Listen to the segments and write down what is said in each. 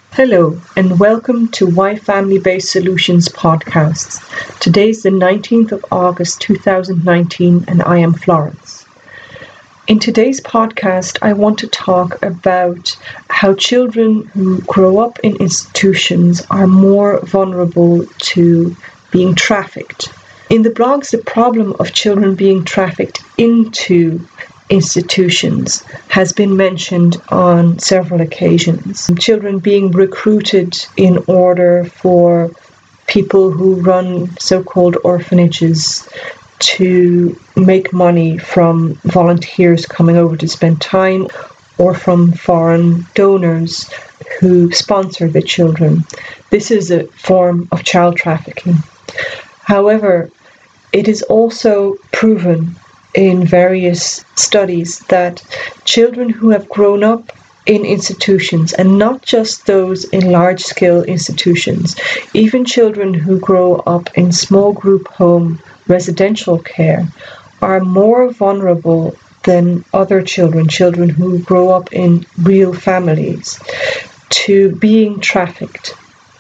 Hello, and welcome to Why Family Based Solutions podcasts. Today's the 19th of August 2019, and I am Florence. In today's podcast, I want to talk about how children who grow up in institutions are more vulnerable to being trafficked. In the blogs, the problem of children being trafficked into institutions has been mentioned on several occasions. Children being recruited in order for people who run so-called orphanages to make money from volunteers coming over to spend time, or from foreign donors who sponsor the children. This is a form of child trafficking. However, it is also proven in various studies that children who have grown up in institutions, and not just those in large-scale institutions, even children who grow up in small group home residential care, are more vulnerable than other children who grow up in real families, to being trafficked.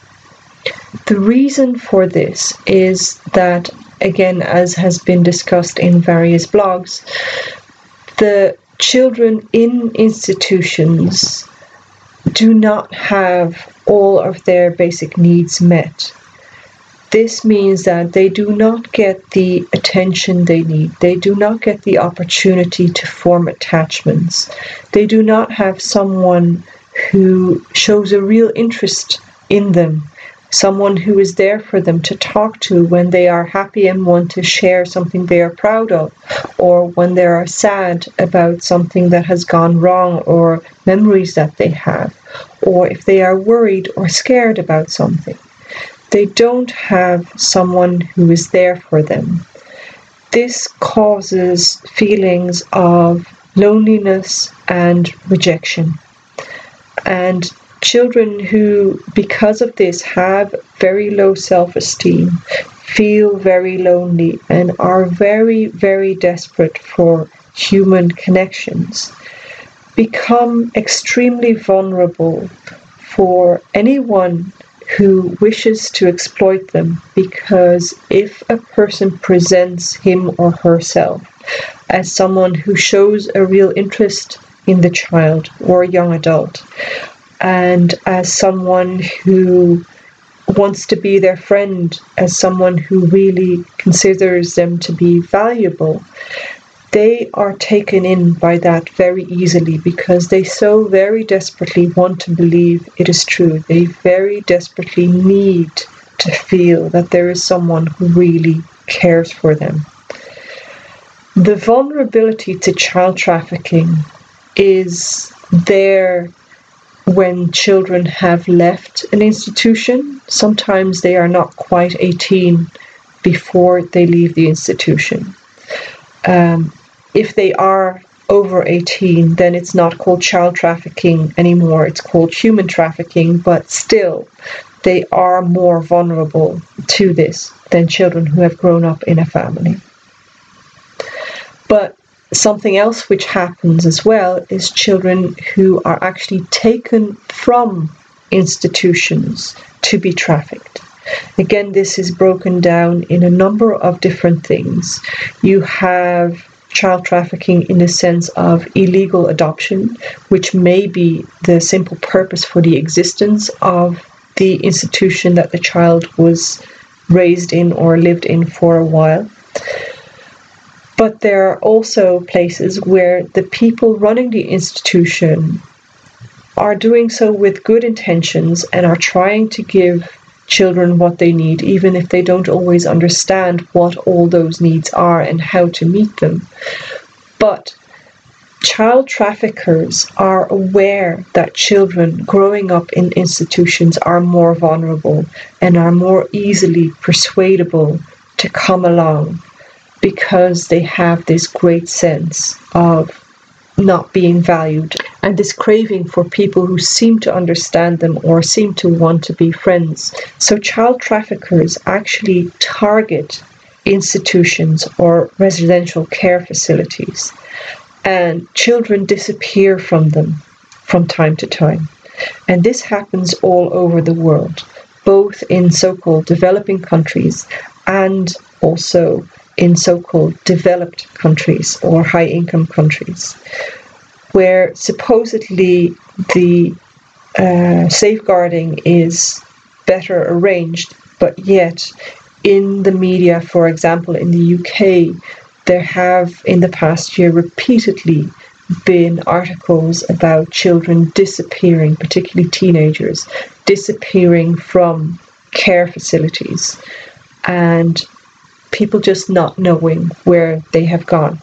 The reason for this is that, again, as has been discussed in various blogs, the children in institutions do not have all of their basic needs met. This means that they do not get the attention they need. They do not get the opportunity to form attachments. They do not have someone who shows a real interest in them, someone who is there for them to talk to when they are happy and want to share something they are proud of, or when they are sad about something that has gone wrong or memories that they have, or if they are worried or scared about something. They don't have someone who is there for them. This causes feelings of loneliness and rejection. And children who, because of this, have very low self-esteem, feel very lonely, and are very, very desperate for human connections, become extremely vulnerable for anyone who wishes to exploit them, because if a person presents him or herself as someone who shows a real interest in the child or young adult, and as someone who wants to be their friend, as someone who really considers them to be valuable, they are taken in by that very easily, because they so very desperately want to believe it is true. They very desperately need to feel that there is someone who really cares for them. The vulnerability to child trafficking is there when children have left an institution. Sometimes they are not quite 18 before they leave the institution. If they are over 18, then it's not called child trafficking anymore, it's called human trafficking, but still, they are more vulnerable to this than children who have grown up in a family. But something else which happens as well is children who are actually taken from institutions to be trafficked. Again, this is broken down in a number of different things. You have child trafficking in the sense of illegal adoption, which may be the simple purpose for the existence of the institution that the child was raised in or lived in for a while. But there are also places where the people running the institution are doing so with good intentions and are trying to give children what they need, even if they don't always understand what all those needs are and how to meet them. But child traffickers are aware that children growing up in institutions are more vulnerable and are more easily persuadable to come along, because they have this great sense of not being valued and this craving for people who seem to understand them or seem to want to be friends. So child traffickers actually target institutions or residential care facilities, and children disappear from them from time to time. And this happens all over the world, both in so-called developing countries and also in so-called developed countries or high-income countries, where supposedly the safeguarding is better arranged, but yet in the media, for example, in the UK, there have in the past year repeatedly been articles about children disappearing, particularly teenagers, disappearing from care facilities, and people just not knowing where they have gone.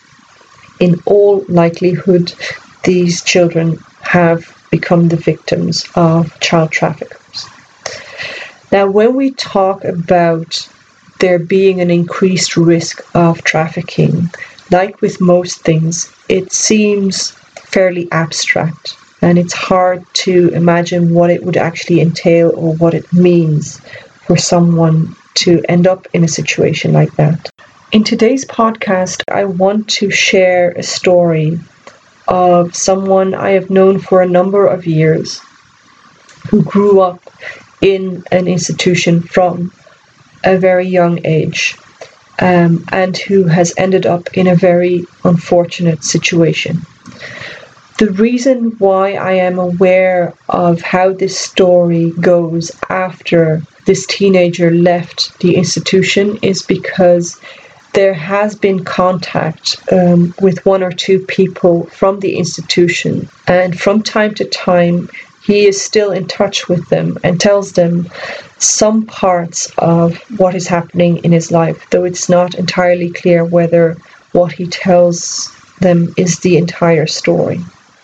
In all likelihood, these children have become the victims of child traffickers. Now, when we talk about there being an increased risk of trafficking, like with most things, it seems fairly abstract, and it's hard to imagine what it would actually entail or what it means for someone to end up in a situation like that. In today's podcast, I want to share a story of someone I have known for a number of years who grew up in an institution from a very young age, and who has ended up in a very unfortunate situation. The reason why I am aware of how this story goes after this teenager left the institution is because there has been contact with one or two people from the institution, and from time to time he is still in touch with them and tells them some parts of what is happening in his life, though it's not entirely clear whether what he tells them is the entire story.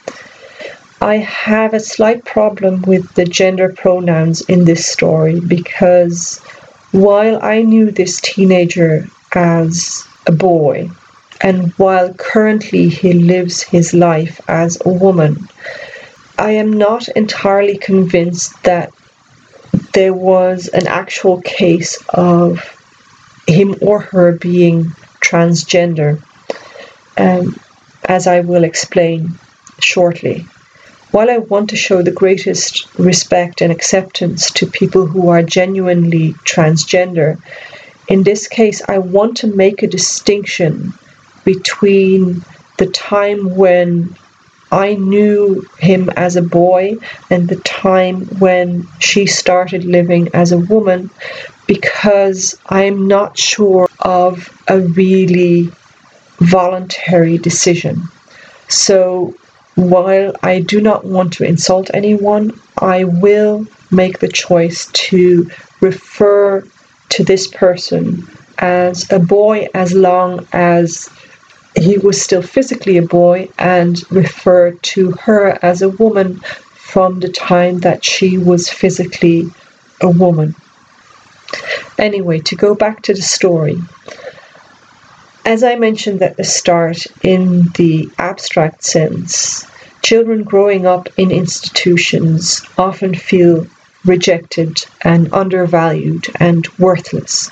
I have a slight problem with the gender pronouns in this story because while I knew this teenager as a boy, and while currently he lives his life as a woman, I am not entirely convinced that there was an actual case of him or her being transgender, as I will explain shortly. While I want to show the greatest respect and acceptance to people who are genuinely transgender, in this case I want to make a distinction between the time when I knew him as a boy and the time when she started living as a woman, because I'm not sure of a really voluntary decision. So while I do not want to insult anyone, I will make the choice to refer to this person as a boy as long as he was still physically a boy, and refer to her as a woman from the time that she was physically a woman. Anyway, to go back to the story. As I mentioned at the start, in the abstract sense, children growing up in institutions often feel rejected and undervalued and worthless.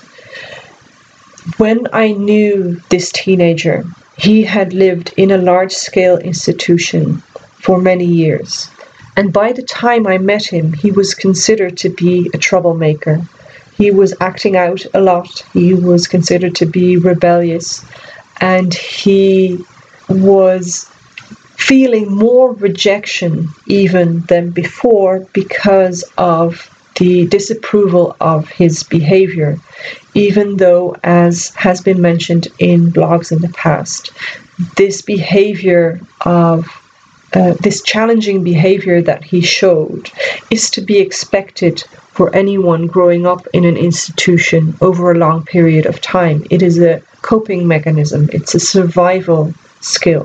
When I knew this teenager, he had lived in a large-scale institution for many years, and by the time I met him, he was considered to be a troublemaker. He was acting out a lot, he was considered to be rebellious, and he was feeling more rejection even than before because of the disapproval of his behavior, even though, as has been mentioned in blogs in the past, this behavior of this challenging behavior that he showed is to be expected for anyone growing up in an institution over a long period of time. It is a coping mechanism, it's a survival skill.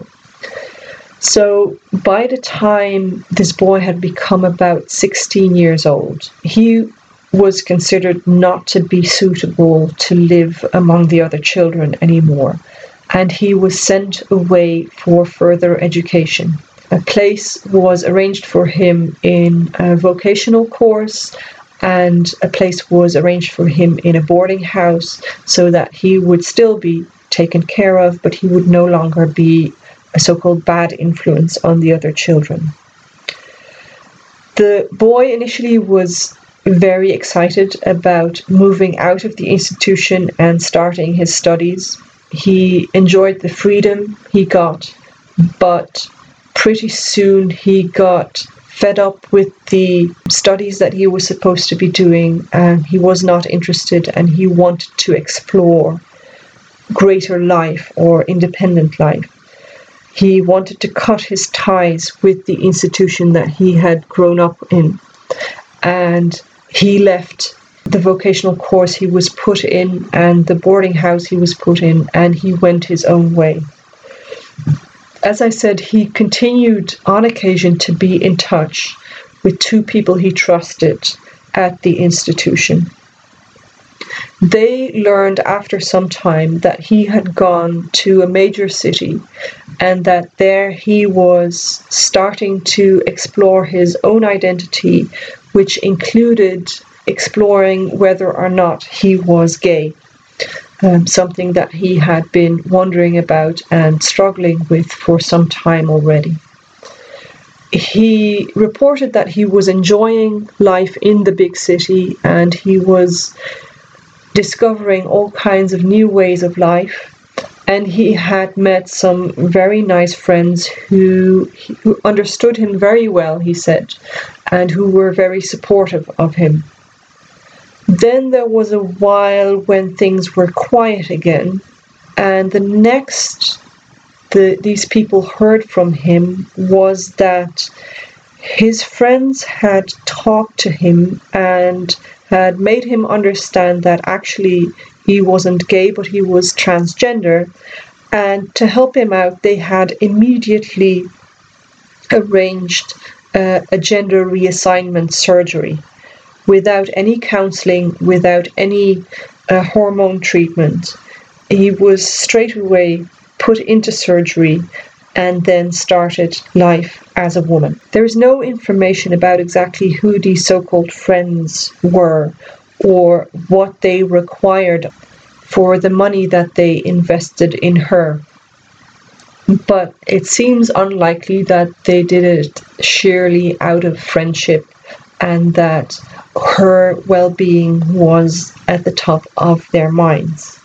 So by the time this boy had become about 16 years old, he was considered not to be suitable to live among the other children anymore, and he was sent away for further education. A place was arranged for him in a vocational course, and a place was arranged for him in a boarding house so that he would still be taken care of, but he would no longer be a so-called bad influence on the other children. The boy initially was very excited about moving out of the institution and starting his studies. He enjoyed the freedom he got, but pretty soon he got fed up with the studies that he was supposed to be doing, and he was not interested, and he wanted to explore greater life or independent life. He wanted to cut his ties with the institution that he had grown up in, and he left the vocational course he was put in and the boarding house he was put in, and he went his own way. As I said, he continued on occasion to be in touch with two people he trusted at the institution. They learned after some time that he had gone to a major city, and that there he was starting to explore his own identity, which included exploring whether or not he was gay. Something that he had been wondering about and struggling with for some time already. He reported that he was enjoying life in the big city, and he was discovering all kinds of new ways of life, and he had met some very nice friends who understood him very well, he said, and who were very supportive of him. Then there was a while when things were quiet again, and the next these people heard from him was that his friends had talked to him and had made him understand that actually he wasn't gay, but he was transgender, and to help him out they had immediately arranged a gender reassignment surgery, without any counseling, without any hormone treatment. He was straight away put into surgery and then started life as a woman. There is no information about exactly who these so-called friends were or what they required for the money that they invested in her. But it seems unlikely that they did it sheerly out of friendship, and that her well-being was at the top of their minds.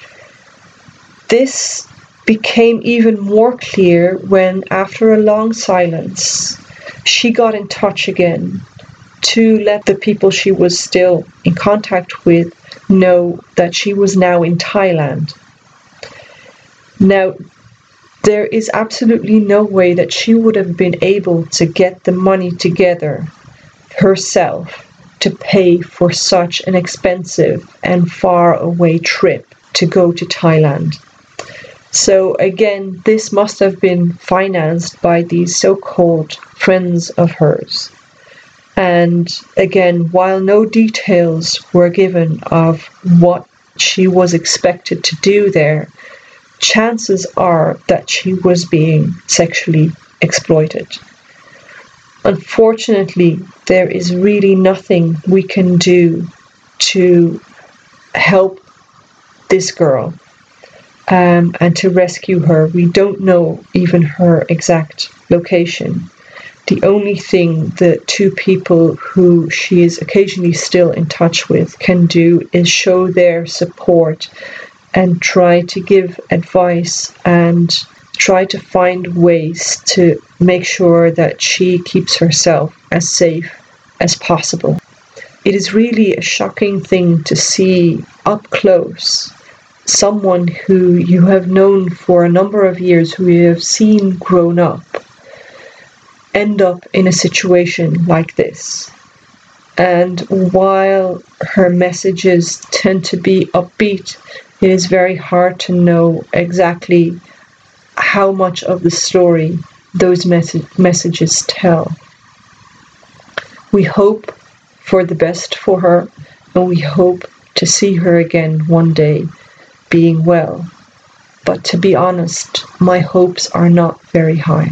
This became even more clear when, after a long silence, she got in touch again to let the people she was still in contact with know that she was now in Thailand. Now, there is absolutely no way that she would have been able to get the money together herself to pay for such an expensive and far away trip to go to Thailand. So again, this must have been financed by these so-called friends of hers. And again, while no details were given of what she was expected to do there, chances are that she was being sexually exploited. Unfortunately, there is really nothing we can do to help this girl and to rescue her. We don't know even her exact location. The only thing the two people who she is occasionally still in touch with can do is show their support and try to give advice and try to find ways to make sure that she keeps herself as safe as possible. It is really a shocking thing to see up close someone who you have known for a number of years, who you have seen grown up, end up in a situation like this. And while her messages tend to be upbeat, it is very hard to know exactly how much of the story those messages tell. We hope for the best for her, and we hope to see her again one day being well. But to be honest, my hopes are not very high.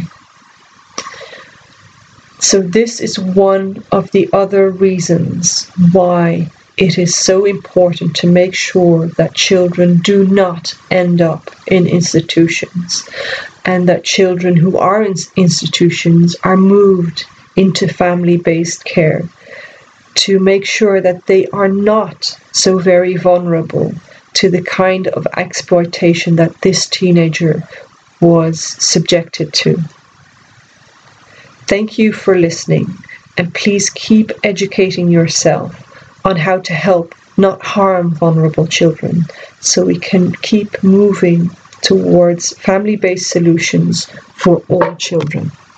So this is one of the other reasons why it is so important to make sure that children do not end up in institutions, and that children who are in institutions are moved into family-based care to make sure that they are not so very vulnerable to the kind of exploitation that this teenager was subjected to. Thank you for listening, and please keep educating yourself on how to help, not harm, vulnerable children, so we can keep moving towards family-based solutions for all children.